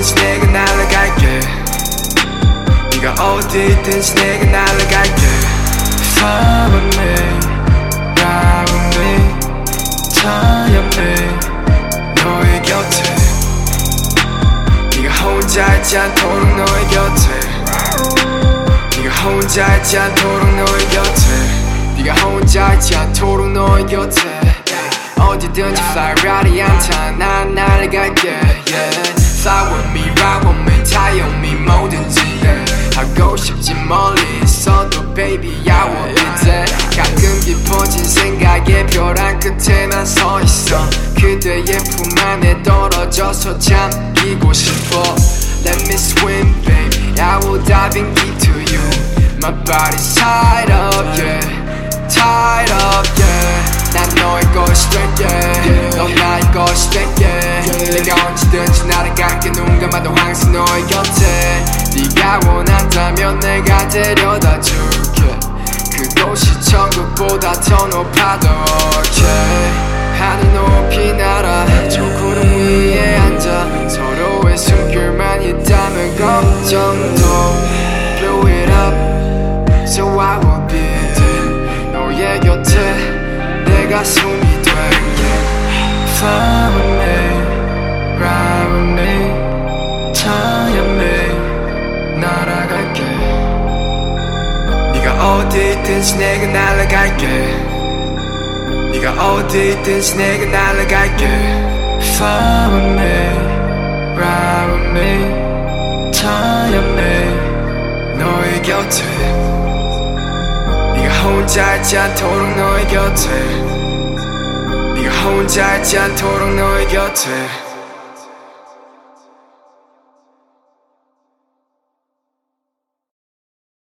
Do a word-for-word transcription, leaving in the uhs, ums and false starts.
어디든지 내가 날아갈게. 네가 어디든지 내가 날아갈게. Fly with me, ride with me, 타협해 너의 곁에. 네가 혼자 있지 않도록 너의 곁에. 네가 혼자 있지 않도록 너의 곁에. 네가 혼자 있지 않도록 너의 곁에. 어디든지 fly right 않다 난 날아갈게. yeah. Fly with me, ride with me, 타협 me 뭐든지 yeah. 하고 싶지 멀리 있어도 baby I will be there. 가끔 깊어진 생각에 벼랑 끝에 난 서 있어. 그대의 품 안에 떨어져서 잠기고 싶어. Let me swim baby, I will dive in deep to you. My body's tied up yeah, tied up yeah. 난 너의 것이 될게, 넌 나의 것이 될게. 내가 언제든지 날아갈게. 눈 감아도 항상 너의 곁에. 네가 원한다면 내가 데려다 줄게. 그곳이 천국보다 더 높아도 okay. 하늘 높이 날아 저 구름 위에 앉아. 서로의 숨결만 있다면 걱정도 blow it up. So I will be there 너의 곁에 내가 숨이 될게. Fly with me, ride with me, 타협해 날아갈게. 네가 어디든지 내가 날아갈게. 네가 어디든지 내가 날아갈게. Fly with me, ride with me, 타협해 너의 곁에. 네가 혼자 있지 않도록 너의 곁에. 네가 혼자 있지 않도록 너의 곁에.